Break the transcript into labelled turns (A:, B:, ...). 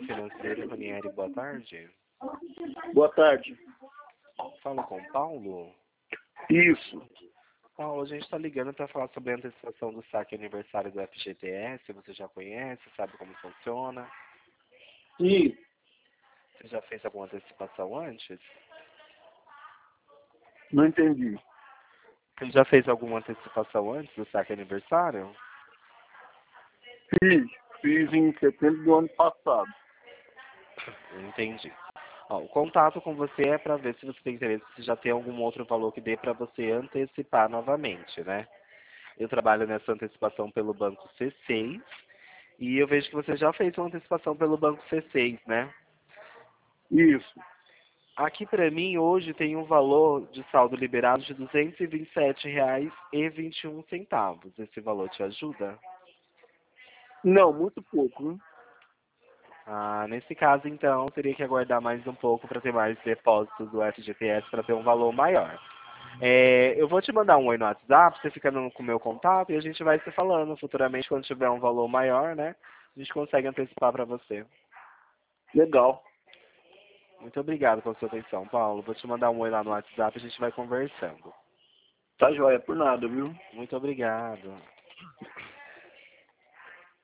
A: Financeiro, Ranieri, boa tarde.
B: Boa tarde.
A: Falo com o Paulo.
B: Isso.
A: Paulo, a gente está ligando para falar sobre a antecipação do saque aniversário do FGTS. Você já conhece, sabe como funciona?
B: E
A: Você já fez alguma antecipação antes?
B: não entendi.
A: Você já fez alguma antecipação antes do saque aniversário?
B: Fiz em setembro do ano passado.
A: Entendi. Ó, o contato com você é para ver se você tem interesse, se já tem algum outro valor que dê para você antecipar novamente, né? Eu trabalho nessa antecipação pelo Banco C6 e eu vejo que você já fez uma antecipação pelo Banco C6, né?
B: Isso.
A: Aqui para mim hoje tem um valor de saldo liberado de R$ 227,21. Esse valor te ajuda?
B: Não, muito pouco, hein?
A: Ah, nesse caso então teria que aguardar mais um pouco para ter mais depósitos do FGTS para ter um valor maior. Eu vou te mandar um oi no WhatsApp, você fica com o meu contato e a gente vai se falando futuramente quando tiver um valor maior, né? A gente consegue antecipar para você.
B: Legal.
A: Muito obrigado pela sua atenção, Paulo. Vou te mandar um oi lá no WhatsApp e a gente vai conversando.
B: Tá joia, por nada, viu?
A: Muito obrigado.